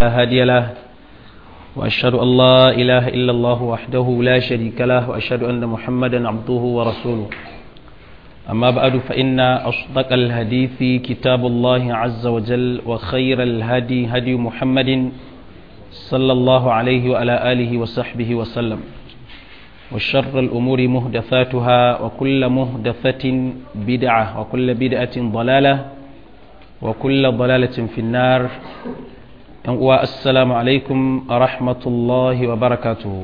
هادي له وأشهد أن لا إله إلا الله وحده لا شريك له وأشهد أن محمدا عبده ورسوله أما بعد فإن أصدق الحديث كتاب الله عز وجل وخير الهدي هدي محمد صلى الله عليه وعلى آله وصحبه وسلم وشر الأمور محدثاتها وكل محدثة بدعة وكل بدعة ضلالة وكل ضلالة في النار. السلام عليكم ورحمة الله وبركاته.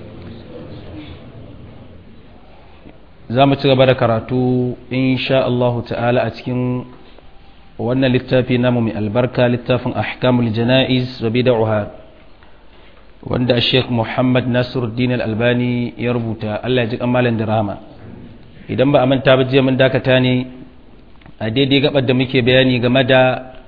zamu ci gaba da karatu insha Allah ta'ala a cikin wannan littafi namu mai albarka, littafin ahkamul janaiz wa bid'aha, wanda Sheikh Muhammad Nasiruddin Al-Albani ya rubuta. Allah ya ji kamalan da rahama. Idan ba a manta ba, jiya mun dakata ne a daidai gabar da muke bayani game da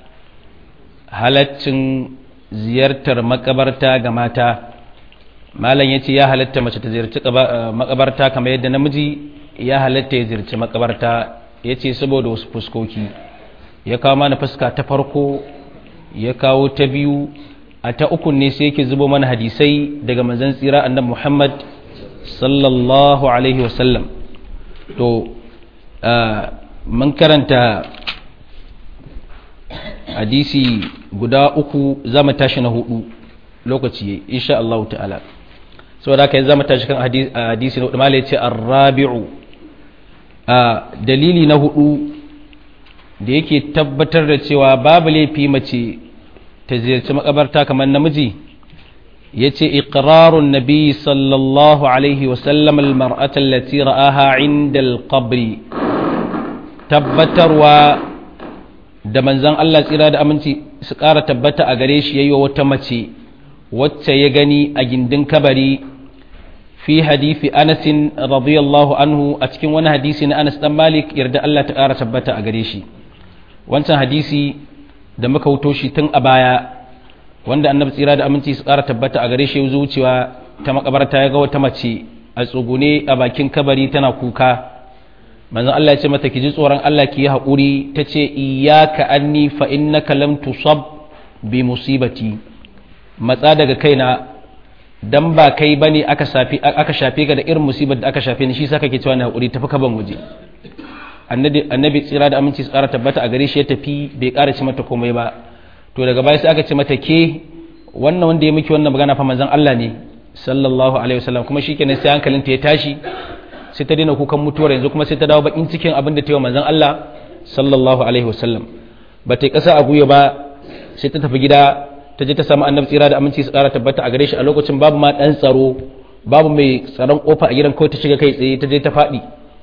halaccin ziyartar makabarta ga mata. Malam yace ya halatta mace ta ziyarci makabarta kamar yadda namiji ya halatta ya ziyarci makabarta. Yace saboda wasu fuskoki, ya kawo mana fuska ta farko, ya kawo ta biyu, a ta uku ne sai yake zubo mana hadisai daga manzon tsira annabi Muhammad sallallahu alaihi wasallam. To mun karanta hadisi guda uku, zamu tashi na hudu lokaci insha Allah ta'ala. saboda haka zamu tashi kan hadisi na hudu. Malai ce ar-rabi'u, dalili na hudu da yake tabbatar da cewa babu laifi mace ta ziyarci makabarta kamar namiji, yace iqrarun nabi sallallahu alaihi wa sallam al-mar'ata allati ra'aha 'inda al-qabr. Tabbatarwa da manzon Allah tsira da aminci su ƙara tabbata a gare shi yayi wata mace wacce ya gani a gindin kabari, fi hadisi Anas radiyallahu anhu, a cikin wani hadisi na Anas dan Malik yarda Allah ta ƙara tabbata a gare shi. Wancan hadisi da muka wuto shi tun a baya, wanda annabi tsira da aminci su ƙara tabbata a gare shi ya wucewa ta makabarta ya ga wata mace a tsugune a bakin kabari tana kuka. Manzon Allah ya ce mata, ki ji tsoron Allah, ki yi haƙuri. Ta ce, iyyaka anni fa innaka lam tusab bi musibati. Matsa daga kaina, dan ba kai bane aka shafe ka da irin musibar da aka shafe ni, shi saka ke cewa na haƙuri, tafi ka ban waje. Annabi tsira da aminci su ƙara tabbata a gare shi ya tafi, bai ƙara ci mata komai ba. To daga baya sai aka ce mata, ke wannan wanda ya miki wannan magana fa manzon Allah ne sallallahu alaihi wasallam. Kuma shikenan sai hankalinta ya tashi, sai ta daina kukan mutuwar, yanzu kuma sai ta dawo bakin cikin abin da ta yi wa manzon Allah sallallahu alaihi wasallam. Ba ta yi ƙasa a guya ba, sai ta tafi gida, ta je ta samu annabi tsira da aminci su ƙara tabbata a gare shi. A lokacin babu ma ɗan tsaro, babu mai tsaron ƙofa a gidan, kawai ta shiga kai tsaye, ta je ta faɗi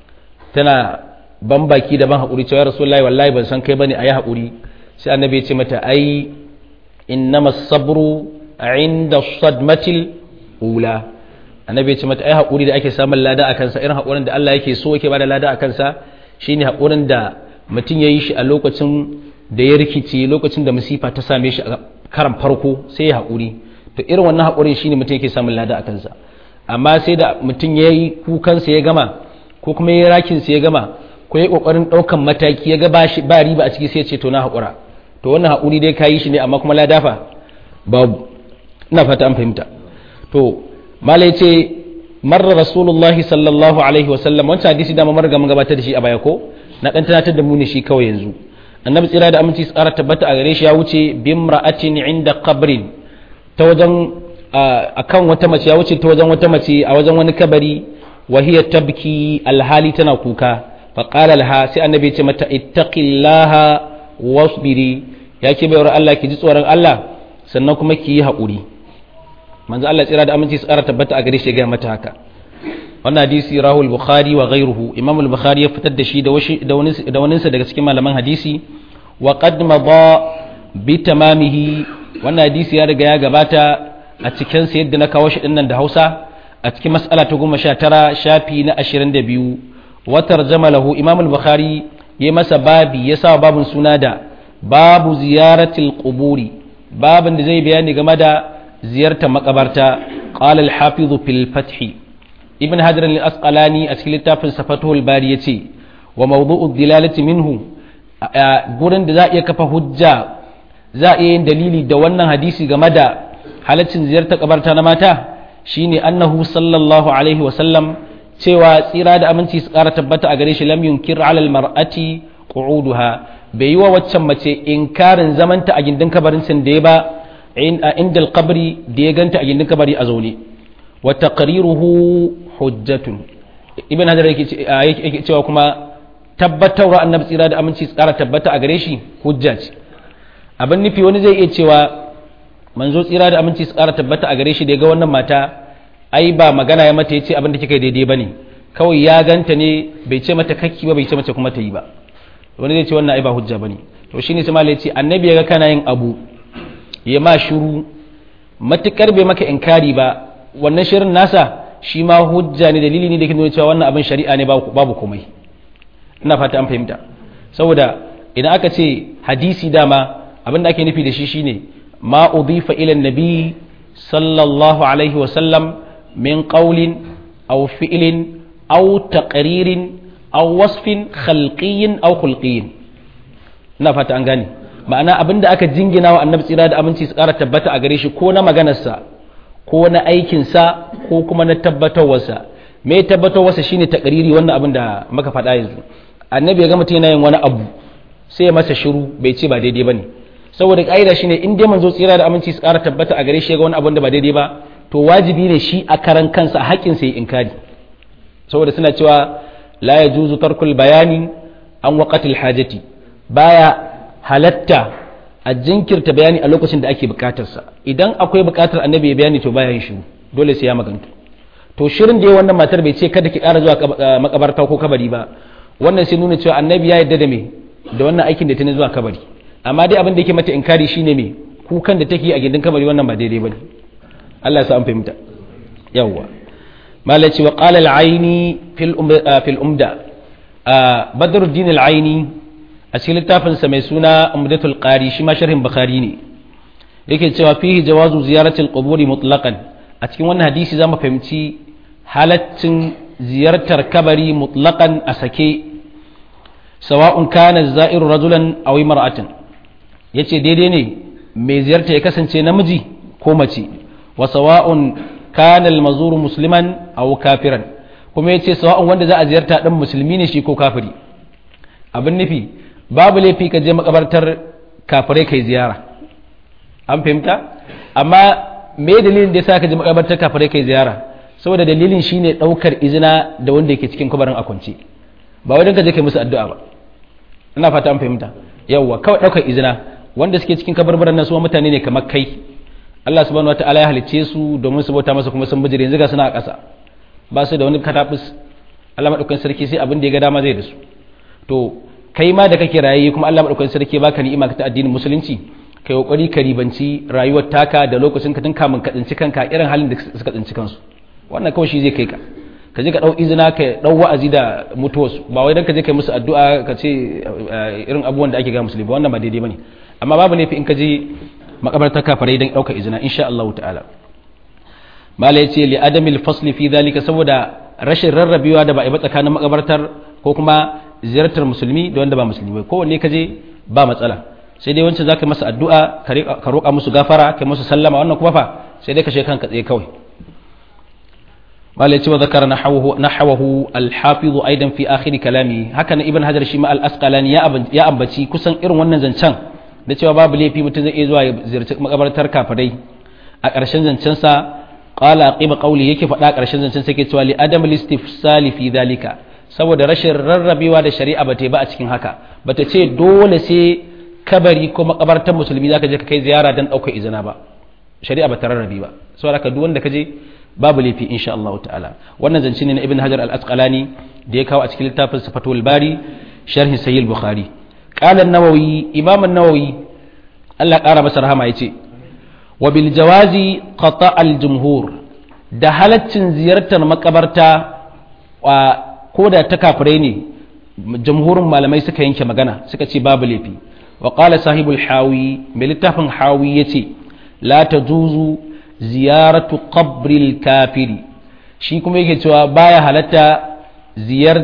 tana ban baki da ban haƙuri cewa rasulullahi wallahi ban san kai bane, ayi haƙuri. sai annabi ya ce mata, ai innamas sabru inda sadmatil ula. annabi ya ce mata, ai haƙuri da ake samun lada a kansa, irin haƙurin da Allah yake so yake bada lada a kansa, shine haƙurin da mutum ya yi shi a lokacin da ya rikice, lokacin da musifa ta same shi a karan farko, sai ya haƙuri. To irin wannan haƙurin shine mutum yake samun lada a kansa. Amma sai da mutum ya yi kukansa ya gama, ko kuma ya yi rakinsa ya gama, ko ya yi ƙoƙarin ɗaukan mataki ya ga ba riba a ciki, sai ya ce to na haƙura. To wannan haƙuri dai ka yi shi ne, amma kuma lada fa babu. ina fata an fahimta. To malai ce marra rasulullahi sallallahu alaihi wasallam, wancan hadisi da mamar ga gabatar da shi a baya ko na dan tunatar da mu ne shi kawai yanzu. Annabi tsira da aminci tsara tabbata a gare shi ya wuce bimra'atin inda qabrin, ta wajen akan wata mace, ya wuce ta wajen wata mace a wajen wani kabari, wa hiya tabki, alhali tana kuka. Fa qala laha, sai annabi ya ce mata, ittaqillaha wasbiri, yake bayar Allah, ki ji tsoron Allah sannan kuma ki yi haƙuri. manzo Allah tsira da aminci su ƙara tabbata a gare shi ga mata haka. Wannan hadisi rahul bukhari wa ghayruhu, imam al-bukhari ya fitar da shi da waninsa daga cikin malaman hadisi. Wa qad madha bi tamamihi, wannan hadisi ya riga ya gabata a cikin sa yadda na kawo shi dinnan da Hausa a cikin mas'ala ta 19 shafi na 22. wa tarjama lahu, imam al-bukhari ya masa babi, ya sa babun suna da babu ziyaratil quburi, babin da zai bayani game da ziyartar makabarta. qala al-hafiz fil fath, ibn hajar al-asqalani a cikin littafin fathul bari yace, wa mawdu'u dilalati minhu, gurin da za a iya kafa hujja za a iya yin dalili da wannan hadisi game da halaccin ziyartar kabarta na mata shine annahu sallallahu alaihi wa sallam cewa tsira da aminci su ƙara tabbata a gare shi lam yunkir ala almar'ati qu'uduha bai yi wa waccan mace inkarin zamanta a gindin kabarin sin da ya ba inda alqabri da ya ganta a gindin kabari a zaune wa taqriruhu hujjatun ibn hajar yake cewa kuma tabbatarwa annabi tsira da aminci su ƙara tabbata a gare shi hujja ce abin nufi wani zai iya cewa manzo tsira da aminci su ƙara tabbata a gare shi da ya ga wannan mata ai ba magana ya mata ya ce abin da kika daidai ba ne kawai ya ganta ne bai ce mata kakki ba bai ce mace kuma ta yi ba wani zai ce wannan ai ba hujja ba ne to shine sai malai ce annabi ya ga kana yin abu ya ma shiru matukar bai maka inkari ba wannan shirin nasa shi ma hujja ne dalili ne da ke nuna cewa wannan abin shari'a ne babu komai ina fata an fahimta saboda idan aka ce hadisi dama abin da ake nufi da shi shine ma udifa ila nabi sallallahu alaihi wa sallam min qawlin aw fi'lin aw taqririn aw wasfin khalqiyyin aw khulqiyyin ina fata an gane ma'ana abin da aka jingina wa annabi tsira da aminci su ƙara tabbata a gare shi ko na maganarsa ko na aikinsa ko kuma na tabbatarwarsa me tabbatarwarsa shine taqriri wannan abin da muka faɗa yanzu annabi ya ga mutum yana yin wani abu sai ya masa shiru bai ce ba daidai bane saboda ƙa'ida shine in dai manzo tsira da aminci su ƙara tabbata a gare shi ya ga wani abu da ba daidai ba to wajibi ne shi a karan kansa haƙƙin sa ya inkari saboda suna cewa la yajuzu tarkul bayani an waqatil hajati baya halatta a jinkirta bayani a lokacin da ake bukatarsa idan akwai bukatar annabi ya bayani to baya yin shiru dole sai ya maganta to shirin da ya wannan matar bai ce kada ki ƙara zuwa makabarta ko kabari ba wannan sai nuna cewa annabi ya yarda da me da wannan aikin da ta ne zuwa kabari amma dai abin da yake mata inkari shine me kukan da take a gindin kabari wannan ba daidai bane Allah ya sa an fahimta yawwa malaci wa qala al-aini fil umda badruddin al-aini a cikin littafinsa mai suna umdatul qari shi ma sharhin bukhari ne yake cewa fihi jawazu ziyaratil quburi mutlaqan a cikin wannan hadisi zamu fahimci halaccin ziyartar kabari mutlaqan a sake sawa'un kana za'iru rajulan aw imra'atan yace daidai ne mai ziyarta ya kasance namiji ko mace wa sawa'un kana al-mazuru musliman aw kafiran kuma yace sawa'un wanda za a ziyarta dan musulmi ne shi ko kafiri abin nufi babu laifi ka je makabartar kafirai kai ziyara an fahimta amma me dalilin da yasa ka je makabartar kafirai kai ziyara saboda dalilin shine daukar izina da wanda yake cikin kabarin akwance ba wai dan ka je kai musu addu'a ba ina fata an fahimta yawwa kawai daukar izina wanda suke cikin kabarbaran nan su mutane ne kamar kai Allah subhanahu wataala ya halicce su domin su bauta masa kuma sun bijire yanzu ga suna a ƙasa ba su da wani katabus Allah madaukakin sarki sai abin da ya ga dama zai da su to kai ma da kake raye kuma Allah madaukakin sarki baka ni'ima ta addinin musulunci kai kokari ka ribanci rayuwar taka da lokacin ka tun kamun ka tsinci kanka irin halin da suka tsinci kansu wannan kawai shi zai kai ka ka je ka dau izina ka dau wa'azi da mutuwarsu ba wai dan ka je kai musu addu'a ka ce irin abubuwan da ake ga musulmi wannan ba daidai bane amma babu laifi in ka je makabartar kafirai dan dauka izina insha Allah ta'ala mala yace li adamil fasli fi dhalika saboda rashin rarrabewa da ba a yi tsakanin makabartar ko kuma ziyartar musulmi da wanda ba musulmi ba kowanne ka je ba matsala sai dai wancan zaka masa addu'a ka roƙa musu gafara kai musu sallama wannan kuma fa sai dai ka she kanka tsaye kawai malai cewa zakara nahawahu al-hafiz aidan fi akhir kalami haka na ibn hajar shi ma al-asqalani ya ambaci kusan irin wannan zancen da cewa babu laifi mutum zai iya zuwa ya ziyarci makabartar kafirai a ƙarshen zancen sa qala qiba qawli yake faɗa ƙarshen zancen sa yake cewa li adam al-istifsali fi dhalika saboda rashin rarrabewa da shari'a ba ta ba a cikin haka ba ta ce dole sai kabari ko makabartar musulmi zaka je ka kai ziyara dan ɗaukar izina ba shari'a ba ta rarrabe ba saboda ka duk wanda ka je babu laifi insha Allah ta'ala wannan zance ne na ibn hajar al-asqalani da ya kawo a cikin littafin fatul bari sharhin sahih al-bukhari qala an-nawawi imam an-nawawi Allah ƙara masa rahama yace wa bil jawazi qata al-jumhur da halaccin ziyartar makabarta ko da ta kafirai ne jamhurin malamai suka yanke magana suka ce babu laifi wa qala sahibul hawi mai littafin hawi yace la tajuzu ziyaratu qabril kafiri shi kuma yake cewa baya halatta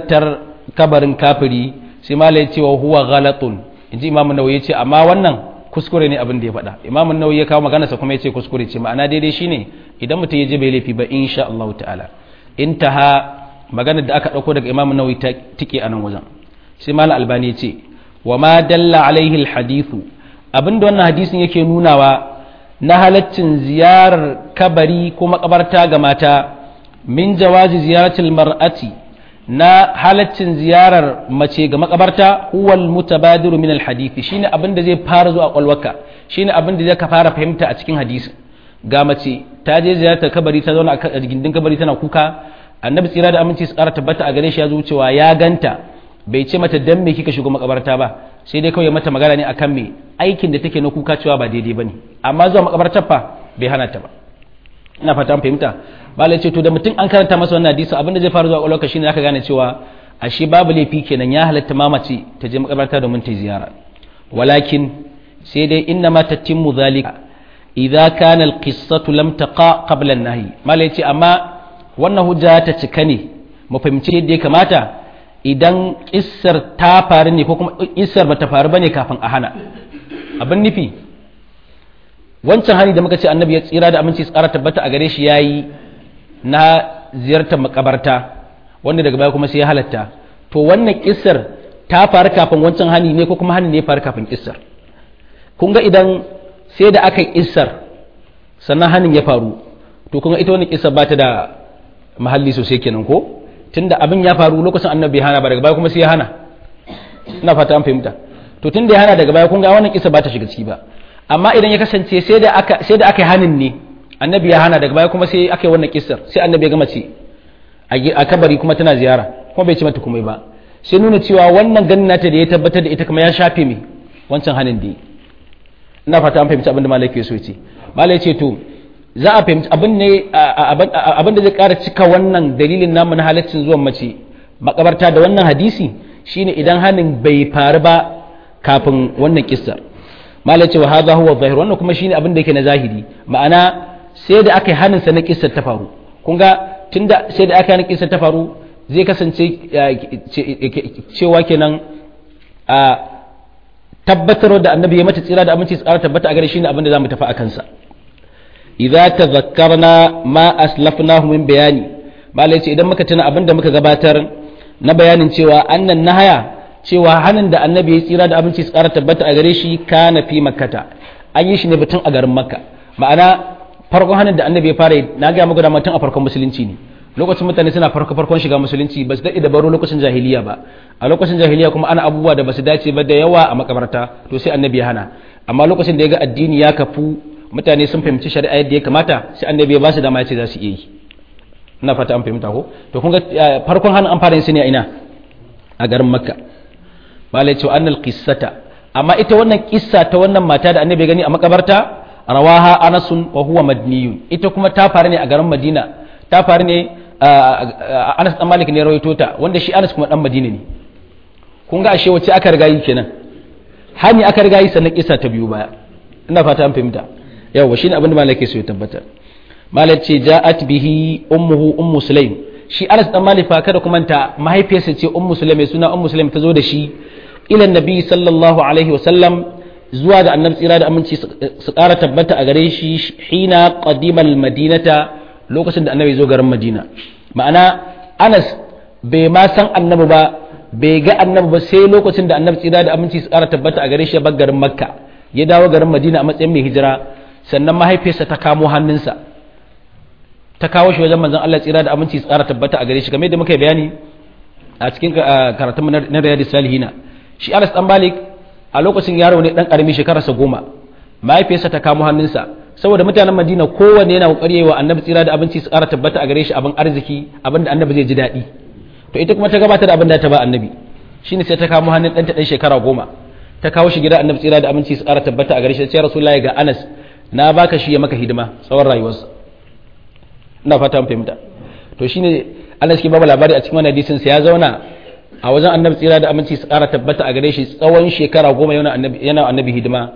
ziyartar kabarin kafiri sai malai cewa huwa ghalatun inji imam nawawi yace amma wannan kuskure ne abin da ya faɗa. Imam an-Nawawi ya kawo magana sa kuma yace kuskure ce, ma'ana daidai shine idan mutum ya je bai laifi ba insha Allah ta'ala. Intaha maganar da aka dauko daga Imam an-Nawawi ta tike anan wajen. Sai Malam Albani yace wa ma dalla alaihi al-hadithu, abinda wannan hadisin yake nunawa na halaccin ziyarar kabari ko makabarta ga mata, min jawazi ziyaratil mar'ati, na halaccin ziyarar mace ga makabarta, huwal mutabadiru min alhadisi, shine abin da zai fara zuwa kwalwarka, shine abin da zai ka fara fahimta a cikin hadisi. Ga mace ta je ziyartar kabari, ta zauna a gindin kabari tana kuka, annabi tsira da aminci su kara tabbata a gare shi ya zo cewa ya ganta, bai ce mata dan me kika shigo makabarta ba, sai dai kawai mata magana ne akan me aikin da take na kuka cewa ba daidai bane, amma zuwa makabartar fa bai hana ta ba. Ina fata an fahimta. Malai ce to da mutum an karanta masa wannan hadisi, abinda zai fara zuwa kwalwarka shine zaka gane cewa ashe babu laifi kenan, ya halatta mamaci ta je makabarta domin ta ziyara. Walakin sai dai inna ma tatimmu zalika idza kana alqissatu lam taqa qabla an-nahy. Malai ce amma wannan hujja ta cika ne mu fahimci yadda ya kamata idan kissar ta faru ne ko kuma kissar bata faru bane kafin a hana. Abin nufi wancan hani da muka ce annabi ya tsira da aminci tsara tabbata a gare shi yayi na ziyartar makabarta, wanda daga baya kuma sai ya halatta, to wannan kissar ta faru kafin wancan hani ne ko kuma hani ne ya faru kafin kissar? Kun ga idan sai da aka yi kissar sannan hanin ya faru, to kun ga ita wannan kissar ba ta da mahalli sosai kenan ko, tunda abin ya faru lokacin annabi ya hana ba, daga baya kuma sai ya hana. Ina fata an fahimta. To tunda ya hana daga baya, kun ga wannan kissar ba ta shiga ciki ba. Amma idan ya kasance sai da aka yi hanin ne, annabi ya hana daga baya kuma sai aka yi wannan kissar, sai annabi ya gama ce a kabari kuma tana ziyara kuma bai ci mata komai ba, sai nuna cewa wannan ganin nata da ya tabbatar da ita kuma ya shafe mai wancan hanin da yi. Ina fata an fahimci abin da malai ke so ce. Malai ce to za a fahimci abin da zai ƙara cika wannan dalilin namu na halaccin zuwan mace makabarta da wannan hadisi shine idan hanin bai faru ba kafin wannan kissar. Malai ce wa hadha huwa zahir, wannan kuma shine abin da yake na zahiri, ma'ana sai da aka yi hanin sa na kissar ta faru. Kun ga tunda sai da aka yi hanin kissar ta faru, zai kasance cewa kenan a tabbatar da annabi ya mata tsira da aminci tsara tabbata a gare shi ne abin da zamu tafi a kansa. Idza tadhakkarna ma aslafnahu min bayani, malai ce idan muka tuna abin da muka gabatar na bayanin cewa annan nahaya, cewa hanin da annabi ya tsira da abinci tsara tabbata a gare shi kana fi makkata, an yi shi ne batun a garin makka. Ma'ana farkon hanin da annabi ya fara yi, na ga muku da mutum a farkon musulunci ne, lokacin mutane suna farkon shiga musulunci, ba su daɗe da baro lokacin jahiliya ba. A lokacin jahiliya kuma ana abubuwa da ba su dace ba da yawa a makabarta, to sai annabi ya hana. Amma lokacin da ya ga addini ya kafu, mutane sun fahimci shari'a yadda ya kamata, sai annabi ya ba su dama ya ce za su iya yi. Ina fata an fahimta ko? To kun ga farkon hanin an fara yin su ne a ina? A garin makka. Malai ce annal qissata, amma ita wannan kissa ta wannan mata da annabi ya gani a makabarta, rawaha anasun wa huwa madniyun, ita kuma ta faru ne a garin madina, ta faru ne Anas dan Malik ne rawaito ta, wanda shi Anas kuma dan Madina ne. Kun ga ashe wacce aka riga yi kenan, hani aka riga yi sannan kissa ta biyu baya. Ina fata an fahimta. Yawa shine abin da Malik so ya tabbatar. Malik ce ja'at bihi ummuhu ummu Sulaim, shi Anas dan Malik fa kada kuma ta mahaifiyarsa ce ummu Sulaim, mai suna ummu Sulaim, ta zo da shi ila annabi sallallahu alaihi wasallam, zuwa ga annabi tsira da aminci su ƙara tabbata a gare shi hina qadimal madinata, lokacin da annabi zo garin Madina. Ma'ana Anas bai ma san annabi ba, bai ga annabi ba sai lokacin da annabi tsira da aminci su ƙara tabbata a gare shi ya bar garin Makka, ya dawo garin Madina a matsayin mai hijira, sannan mahaifiyarsa ta kamo hannunsa ta kawo shi wajen manzon Allah tsira da aminci su ƙara tabbata a gare shi, kamar yadda muka yi bayani a cikin karatun na Riyadus Salihina. Shi Anas dan Malik a lokacin yaro ne dan karami, shekararsa 10, mahaifiyarsa ta kamo hannunsa, saboda mutanen Madina kowanne yana kokari wa annabi tsira da abinci su ƙara tabbata a gare shi abin arziki, abin da annabi zai ji daɗi. To ita kuma ta gabatar da abin da ta ba annabi, shine sai ta kamo hannun ɗanta ɗan shekara 10, ta kawo shi gida annabi tsira da abinci su ƙara tabbata a gare shi, sai Rasulullahi ga Anas, na baka shi ya maka hidima tsawon rayuwarsa. Ina fata mun fahimta. To shine Anas ke babu labari a cikin wannan hadisin, sai ya zauna a wajen annabi tsira da aminci su ƙara tabbata a gare shi tsawon shekara 10 yana annabi hidima.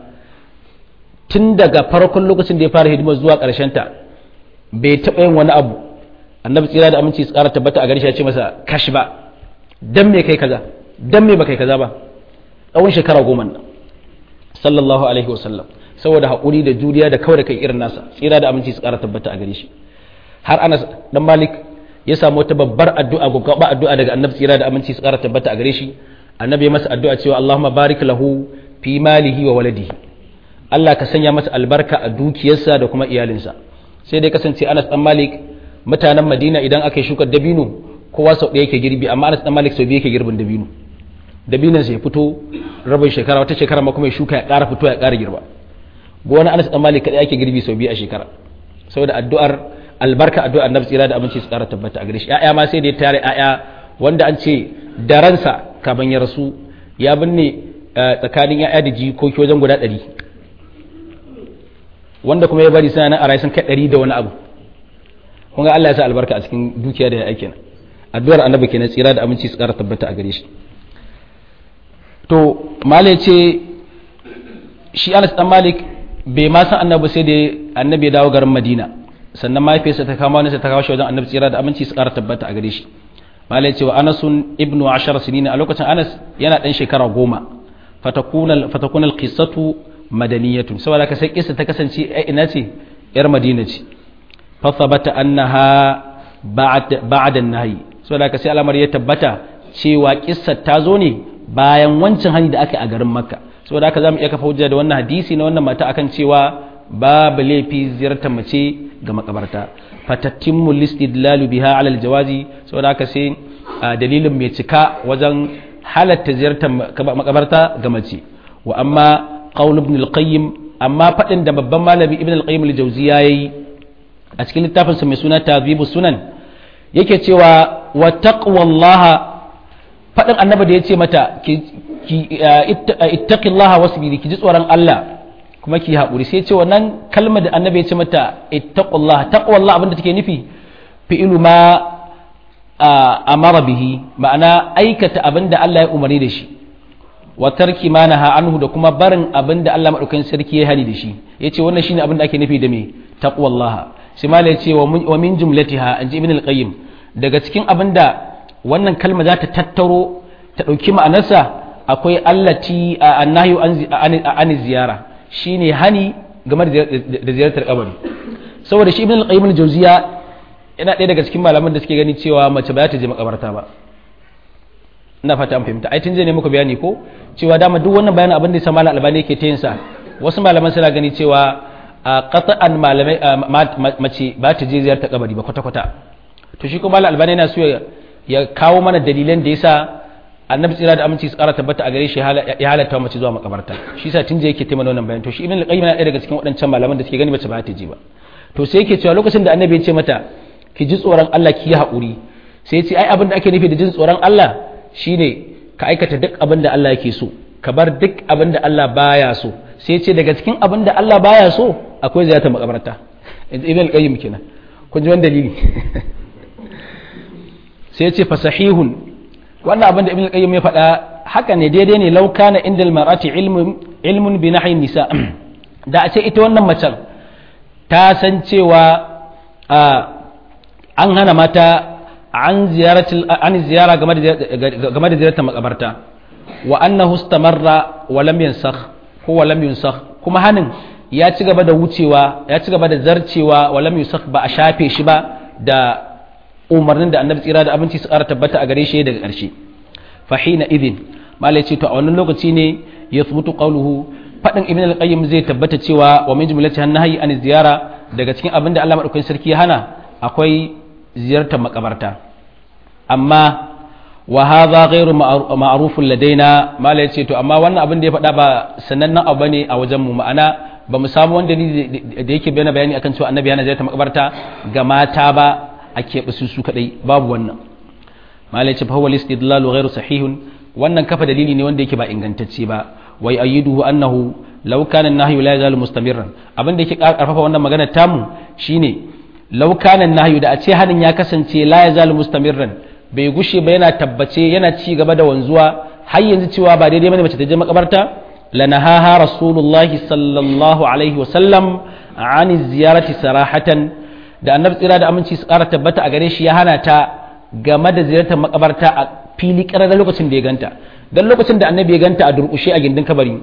Tun daga farkon lokacin da ya fara hidimar zuwa ta, bai taɓa yin wani abu annabi tsira da aminci su ƙara tabbata a gare shi ya ce masa kash ba, dan me kai kaza, dan me ba kai kaza ba, tsawon shekara 10 nan. sallallahu alaihi wasallam saboda haƙuri da juriya da kawai da kai irin nasa tsira da aminci su ƙara tabbata a gare shi har Anas dan Malik ya samu wata babbar addu'a gaba addu'a daga annabi tsira da aminci su ƙara tabbata a gare shi annabi ya masa addu'a cewa Allahumma barik lahu fi malihi wa waladihi Allah ka sanya masa albarka a dukiyarsa da kuma iyalinsa sai dai kasance Anas dan Malik mutanen Madina idan aka yi shukar dabino kowa sau ɗaya yake girbi amma Anas dan Malik sau biyu yake girbin dabino dabinon sai ya fito rabin shekara wata shekara ma kuma ya shuka ya ƙara fito ya ƙara girba gona Anas dan Malik kadai ake girbi sau biyu a shekara saboda addu'ar albarka addu'ar Annabi tsira da aminci su ƙara tabbata a gare shi ƴaƴa ma sai da ya tare ƴaƴa wanda an ce da ransa kafin ya rasu ya binne tsakanin ƴaƴa da jikoki wajen guda 100 wanda kuma ya bari suna nan a rayu sun kai 100 da wani abu kun ga Allah ya sa albarka a cikin dukiya da ya aike na addu'ar Annabi kenan tsira da aminci su ƙara tabbata a gare shi to mala ce shi Anas dan Malik bai ma san Annabi sai da Annabi ya dawo garin Madina sannan mahaifiyarsa ta kama wani ta kawo shi wajen Annabi tsira da aminci su ƙara tabbata a gare shi mala ce wa Anasun ibnu 10 sinina a lokacin Anas yana dan shekara 10 fatakuna alqissatu madaniyatun saboda ka sai kissa ta kasance ina ce yar Madina ce fa thabata annaha ba'da an-nahy saboda ka sai al'amari ya tabbata cewa kissa ta zo ne bayan wancan hani da aka yi a garin Makka saboda haka zamu iya kafa hujja da wannan hadisi na wannan mata akan cewa babu laifi ziyartar mace ga makabarta fatatimmu listidlalu biha ala aljawazi saboda haka sai dalilin mai cika wajen halatta ziyartar makabarta ga mace wa amma qaul ibn al-qayyim amma fadin da babban malami ibn al-qayyim al-jawziya yayi a cikin littafin sa mai suna tadhibus sunan yake cewa wa taqwallaha fadin annabi da yace mata ittaqillaha wasbiri ki ji tsoron Allah kuma ki haƙuri sai ce wannan kalmar da annabi ya ce mata ittaqullah taqwallah abinda take nufi fi'lu ma amara bihi ma'ana aikata abinda Allah ya umarni da shi wa tarki ma naha anhu da kuma barin abinda Allah madaukakin sarki ya hani da shi yace wannan shine abinda ake nufi da me taqwallah sai mala yace wa min jumlatiha anji ibn al-qayyim daga cikin abinda wannan kalma za ta tattaro ta dauki ma'anarsa akwai allati annahyu an ziyara shine hani game da ziyartar kabari saboda shi ibn al-qayyim al-jawziya yana ɗaya daga cikin malaman da suke gani cewa mace ba za ta je makabarta ba ina fata an fahimta ai tun je ne muku bayani ko cewa dama duk wannan bayanin abin da sa malam albani yake ta yin sa wasu malaman suna gani cewa qat'an malamai mace ba ta je ziyartar kabari ba kwata kwata to shi kuma malam albani yana so ya kawo mana dalilan da yasa annabi tsira da aminci su kara tabbata a gare shi ya halatta mace zuwa makabarta shi yasa tun je yake taimaka wannan bayan to shi ibn al-qayyim yana ɗaya daga cikin waɗancan malaman da suke gani mace ba ta je ba to sai yake cewa lokacin da annabi ya ce mata ki ji tsoron Allah ki yi haƙuri sai ya ce ai abin da ake nufi da jin tsoron Allah shine ka aikata duk abin da Allah yake so ka bar duk abin da Allah baya so sai ya ce daga cikin abin da Allah baya so akwai ziyartar makabarta ibn al-qayyim kenan kun ji wani dalili sai ya ce fasahihun wannan abin da ibn al-qayyim ya faɗa haka ne daidai ne law kana indal mar'ati ilmun bi nahyi nisa da a ce ita wannan macen ta san cewa an hana mata an ziyara game da ziyartar makabarta wa annahu istamarra wa lam yansakh ko wa lam yunsakh kuma hanin ya ci gaba da wucewa ya ci gaba da zarcewa wa lam yunsakh ba a shafe shi ba da umarnin da annabi tsira da abinci su ƙara tabbata a gare shi daga ƙarshe fahina idin malai ce to a wannan lokaci ne ya thubutu qawluhu fadin ibn al-qayyim zai tabbata cewa wa min jumlati an-nahyi an ziyara daga cikin abin da Allah madaukakin sarki ya hana akwai ziyartar makabarta amma wa hadha ghairu ma'rufun ladaina malai ce to amma wannan abin da ya faɗa ba sanannen abu ne a wajen mu ma'ana ba mu samu wanda da yake bayyana bayani akan cewa annabi yana ziyartar makabarta ga mata ba a keɓe su kaɗai babu wannan malai ce fahuwa listidlalu ghairu sahihun wannan kafa dalili ne wanda yake ba ingantacce ba wai ayyiduhu annahu law kana an-nahyu la yazalu mustamirran abin da yake karfafa wannan magana tamu shine law kana an-nahyu da a ce hanin ya kasance la yazalu mustamirran bai gushe ba yana tabbace yana ci gaba da wanzuwa har yanzu cewa ba daidai bane mace ta je makabarta lanahaha rasulullahi sallallahu alaihi wa sallam an ziyarati sarahatan da annabi tsira da aminci su ƙara tabbata a gare shi ya hana ta game da ziyartar makabarta a fili ƙarar lokacin da ya ganta don lokacin da annabi ya ganta a durƙushe a gindin kabari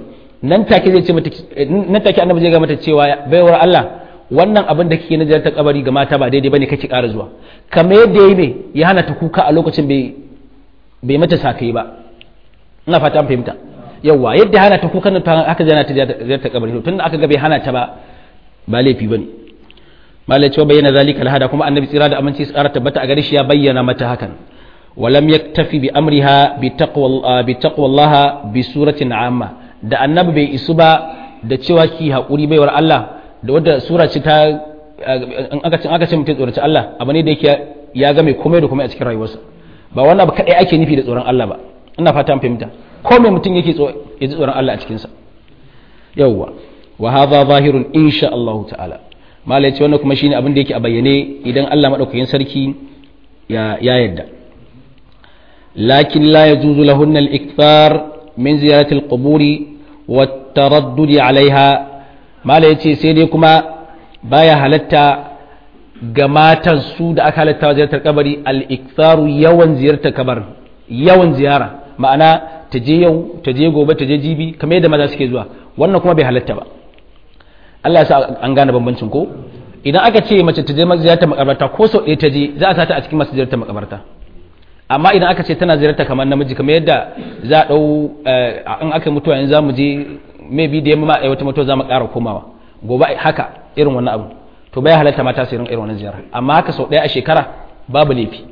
nan take zai ce mata, nan take annabi zai ga mata cewa baiwar Allah wannan abin da kike na ziyartar kabari ga mata ba daidai bane kake ƙara zuwa, kamar yadda yayi me ya hana ta kuka a lokacin bai mata sakai ba. ina fata an fahimta. yawa yadda hana ta kuka nan haka zai hana ta ziyartar kabari, tun da aka ga bai hana ta ba laifi bane. malai cewa bayyana zalika alhada, kuma annabi tsira da aminci su ƙara tabbata a gare shi ya bayyana mata hakan. walam yaktafi bi amriha bi taqwa Allah bi suratin amma, da annabi bai isu ba da cewa ki haƙuri baiwar Allah da wadda sura ce ta in aka ce mutum tsoraci Allah abu ne da yake ya ga mai komai da komai a cikin rayuwarsa, ba wannan ba kadai ake nufi da tsoron Allah ba. ina fata an fahimta, komai mutum yake ya ji tsoron Allah a cikinsa. yawwa wa hadha zahirun insha Allah ta'ala. malai ce wannan kuma shine abin da yake a bayyane idan Allah madaukakin sarki ya yadda. lakin la yajuzu lahunna al-ikthar min ziyarati al-quburi wa taraddudi alaiha. malai ce sai dai kuma baya halatta ga matan su da aka halatta wa ziyartar kabari al-iktharu yawan ziyartar kabar, yawan ziyara, ma'ana ta je yau ta je gobe ta je jibi kamar yadda maza suke zuwa, wannan kuma bai halatta ba. Allah ya sa an gane bambancin ko. idan aka ce mace ta je ziyartar makabarta ko sau ɗaya ta je za a sata a cikin masu ziyartar makabarta, amma idan aka ce tana ziyarta kamar namiji kamar yadda za a ɗau in aka mutuwa yanzu za mu je maybe da yamma a wata mutuwa za mu ƙara komawa gobe haka irin wannan abu, to bai halatta mata su irin wannan ziyara, amma haka sau ɗaya a shekara babu laifi.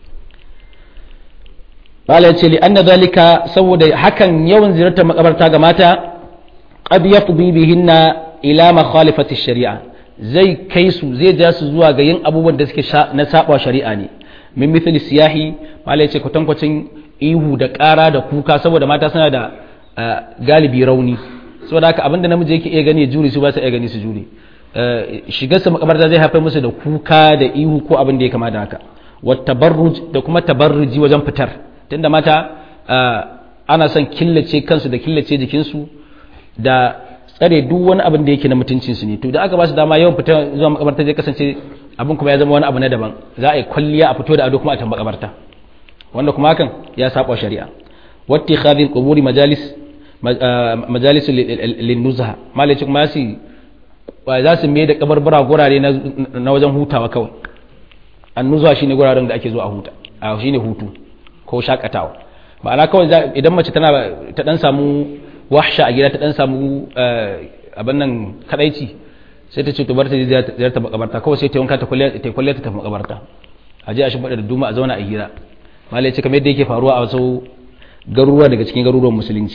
bala ya ce li anna zalika, saboda hakan yawan ziyartar makabarta ga mata qad yafdi bihinna ila makhalifati shari'a, zai kai su zai ja su zuwa ga yin abubuwan da suke na saba shari'a ne. min mithli siyahi, bala ya ce kwatankwacin ihu da ƙara da kuka, saboda mata suna da galibi rauni, saboda haka abinda namiji yake iya gani ya jure su ba su iya gani su jure. shigarsa makabarta zai haifar musu da kuka da ihu ko abin da ya kama da haka. wa tabarruj, da kuma tabarruji wajen fitar, tunda mata ana son killace kansu da killace jikinsu da tsare duk wani abin da yake na mutuncinsu ne, to da aka ba su dama yawan fita zuwa makabarta zai kasance abin kuma ya zama wani abu na daban, za a yi kwalliya a fito da ado kuma a tambar makabarta, wanda kuma hakan ya saba shari'a. watti khadhil quburi majalis lin-nuzha, malaci kuma za su mai da kabarbara gurare na wajen hutawa kawai. annuzuwa shine guraren da ake zuwa a huta, shine hutu ko shakatawa. ma'ana kawai idan mace ta dan samu wahsha a gida, ta dan samu abin nan kadaici, sai ta ce to bar ta ziyarta makabarta, kawai sai ta wanka ta kulle ta tafi makabarta, a je a shimfiɗa da duma a zauna a hira. malai ce kamar yadda yake faruwa a wasu garuruwa daga cikin garuruwan musulunci.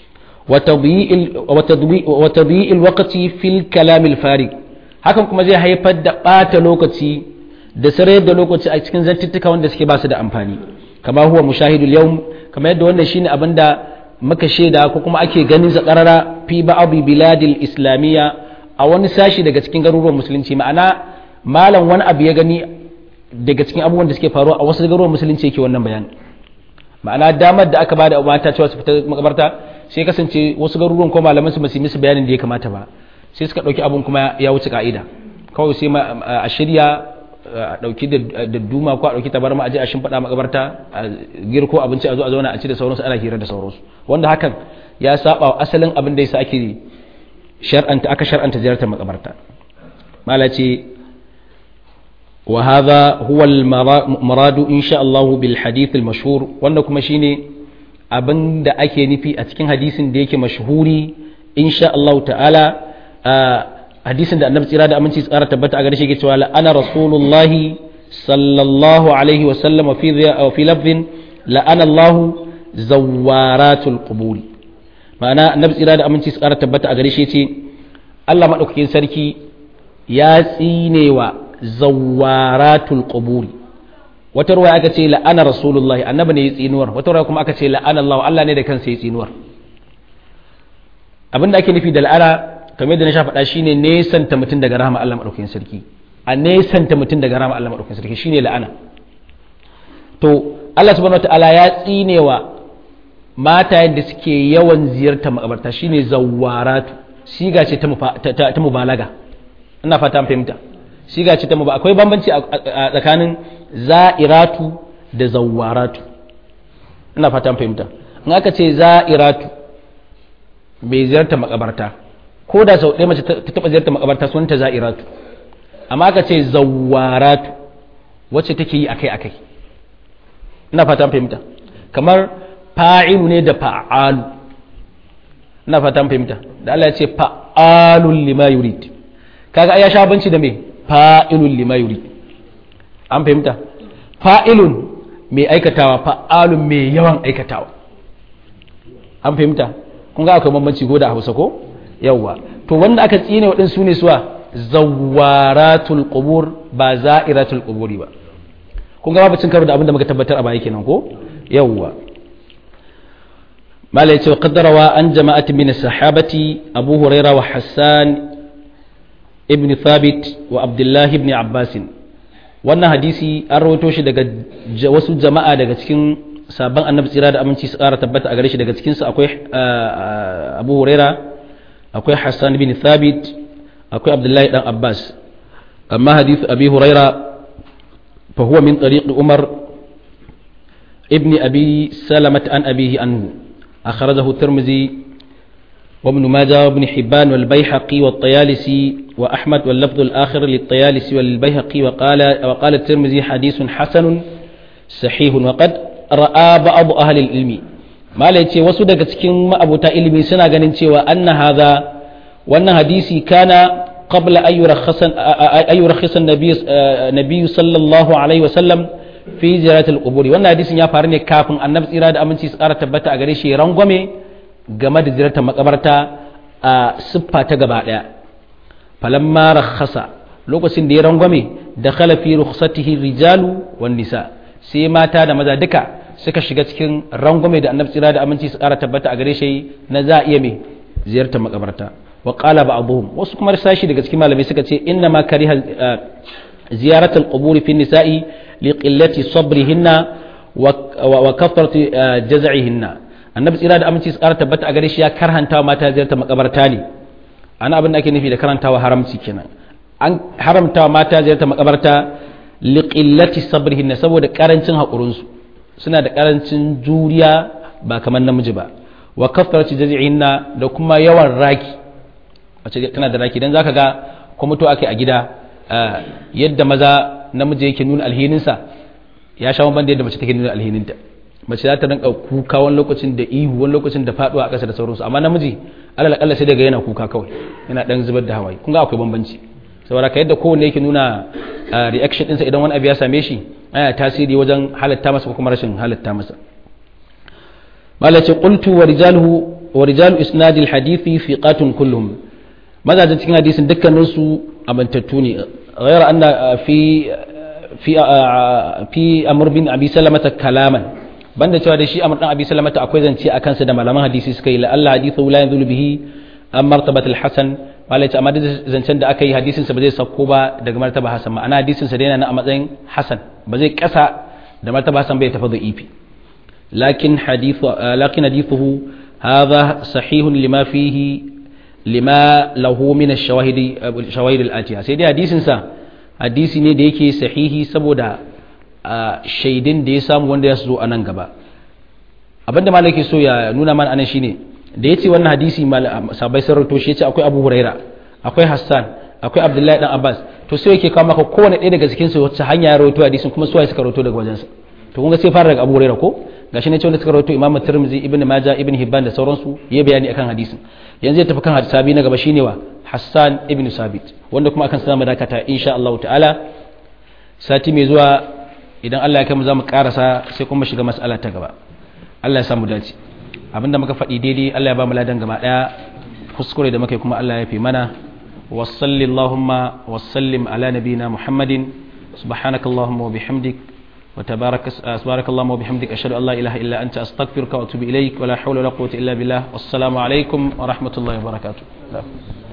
وتضييع الوقت في الكلام الفارغ, hakan kuma zai haifar da ɓata lokaci da sarayar da lokaci a cikin zantuttuka wanda suke ba su da amfani. kama huwa mushahidul yawm, kama yadda wannan shine abin da muka shaida ko kuma ake ganin sa qarara fi ba'd biladil islamiyya, a wani sashi daga cikin garuruwan musulunci. ma'ana malam wani abu ya gani daga cikin abubuwan da suke faruwa a wasu garuruwan musulunci yake wannan bayani. ma'ana damar da aka bada mata cewa su fita makabarta, sai kasance wasu garuruwan ko malaman su basu musu bayanin da ya kamata ba, sai suka dauki abun kuma ya wuce ka'ida, kawai sai a shirya a dauki da duma ko a dauki tabarma a je a shimfida makabarta, a girko abinci a zo a zauna a ci da sauransu, ana hira da sauransu, wanda hakan ya saba wa asalin abin da yasa ake aka shar'anta ziyartar makabarta. mala ce wa hadha huwa al-muradu insha Allah bil hadith al-mashhur, wanda kuma shine abin da ake nufi a cikin hadisin da yake mashhuri insha Allah ta'ala, hadisin da annabi tsira da aminci tsara tabbata a gare shi yake cewa la'ana rasulullahi sallallahu alaihi wa sallam fi lafzin la'ana Allah zawaratul quburi. ma'ana annabi tsira da aminci tsara tabbata a gare shi yace Allah madaukakin sarki ya tsinewa zawaratul quburi. wata ruwa aka ce la'ana rasulullahi, annabi ne ya tsinuwar. wata ruwa kuma aka ce la'ana Allah, Allah ne da kansa ya tsinuwar. abinda ake nufi da la'ana kamar da na sha faɗa shine nesanta mutum daga rahama Allah madaukakin sarki, a nesanta mutum daga rahama Allah madaukakin sarki shine la'ana. to Allah subhanahu wataala ya tsinewa mata yadda suke yawan ziyartar makabarta, shine zawaratu, siga ce ta mubalaga. ina fata an fahimta, siga ce ta mubalaga. akwai bambanci a tsakanin za'iratu da zawaratu, ina fata an fahimta. in aka ce za'iratu, mai ziyartar makabarta ko da sau ɗaya mace ta taɓa ziyartar makabarta sunanta za'iratu amma aka ce zawwaratu wacce take yi akai-akai ina fata fahimta kamar fa'ilu ne da fa'alu ina fata fahimta da Allah ya ce fa'alul lima yurid kaga ai ya sha banci da me fa'ilul lima yurid an fahimta fa'ilun mai aikatawa fa'alun mai yawan aikatawa an fahimta kun ga akwai bambanci go da Hausa ko yawa to wanda aka tsine waɗansu ne suwa zawaratul qubur ba za'iratul quburi ba kun ga babu cin karo da abin da muka tabbatar a baya kenan ko yawa malai ce qaddarawa an jama'at min sahabati Abu Huraira wa Hassan ibn Thabit wa Abdullah ibn Abbas wannan hadisi an rawaito shi daga wasu jama'a daga cikin sabon annabi tsira da aminci su ƙara tabbata a gare shi daga cikin su akwai Abu Huraira akwai Hassan ibn Thabit akwai Abdullah dan Abbas amma hadith Abi Huraira fa huwa min tariq Umar ibn Abi Salamah an abihi anhu akhrajahu Tirmidhi وابن ماجه وابن حبان والبيهقي والطيالسي وأحمد واللفظ الآخر للطيالسي والبيهقي وقال الترمذي حديث حسن صحيح وقد رأى بعض أهل العلم ما ليتي وسودك تكين أبو تائلمي سنة غننتي وأن هذا وأن حديثي كان قبل أن يرخص النبي صلى الله عليه وسلم في زيارة القبور وأن حديثي يفارني كافن النبي إرادة أمنتي سأرة تبتا أغريشي رنغمي game da ziyartar makabarta a siffa ta gaba daya falamma rakhasa lokacin da ya rangwame da khalafi rukhsatihi rijalu wan nisa sai mata da maza duka suka shiga cikin rangwame da annabi tsira da aminci su kara tabbata a gare shi na za iya me ziyartar makabarta wa qala ba'dhum wasu kuma sashi daga cikin malamai suka ce inna ma kariha ziyaratul quburi fi nisa'i liqillati sabrihinna wa kathrati jaz'ihinna annabi tsira da aminci su ƙara tabbata a gare shi ya karhanta mata ziyartar makabarta ne ana abin da ake nufi da karantawa haramci kenan an haramta mata ziyartar makabarta liqillati sabrihin saboda karancin haƙurinsu suna da karancin juriya ba kamar namiji ba wa kasrati jaz'ihinna da kuma yawan raki wace tana da raki dan zaka ga kuma to ake a gida yadda maza namiji yake nuna alhininsa ya sha ban da yadda mace take nuna alhininta mace za ta rinka kuka wani lokacin da ihu wani lokacin da faduwa a ƙasa da sauransu amma namiji alal akalla sai daga yana kuka kawai yana dan zubar da hawaye kun ga akwai bambanci saboda ka yadda kowanne yake nuna reaction ɗinsa idan wani abu ya same shi ana tasiri wajen halatta masa ko kuma rashin halatta masa malace qultu wa rijalu isnadil hadithi fiqatun kulluhum mazajin cikin hadisin dukkanin su abantattu ne ghayra anna fi amr bin abi salamata kalaman banda cewa da shi amr dan abi salamata akwai zance a kansa da malaman hadisi suka yi la Allah hadithu la yanzulu bihi am martabat al-hasan malaita amma zancen da aka yi hadisin sa ba zai sauko ba daga martaba hasan ma'ana hadisin sa da yana nan a matsayin hasan ba zai kasa da martaba hasan bai tafi da ifi lakin hadithuhu hadha sahihun lima lahu min ash-shawahid al-atiya sai dai hadisin sa hadisi ne da yake sahihi saboda shaidin da ya samu wanda ya zo a nan gaba abinda malaki so ya nuna mana anan shine da yace wannan hadisi sabai sun rawaito shi yace akwai Abu Huraira akwai Hassan akwai Abdullahi dan Abbas to sai yake kawo maka kowanne ɗaya daga cikin su wacce hanya ya rawaito hadisin kuma su waye suka rawaito daga wajensa to kun ga sai fara daga Abu Huraira ko gashi ne ce wanda suka rawaito Imam Tirmidhi Ibn Majah Ibn Hibban da sauransu yayi bayani akan hadisin yanzu ya tafi kan hadisi na gaba shine wa Hassan ibn Sabit wanda kuma akan samu dakata insha Allah ta'ala sati mai zuwa idan Allah ya kai mu za mu karasa sai kuma shiga mas'ala ta gaba Allah ya samu dace abinda muka faɗi daidai Allah ya ba mu ladan gaba daya kuskure da muka yi kuma Allah ya fi mana wa sallallahu wa sallim ala nabina Muhammadin subhanakallahumma wa bihamdik wa subhanakallahumma wa bihamdik ashhadu an la ilaha illa anta astaghfiruka wa atubu ilaik wa la hawla wa la quwwata illa billah wassalamu alaikum wa rahmatullahi wa barakatuh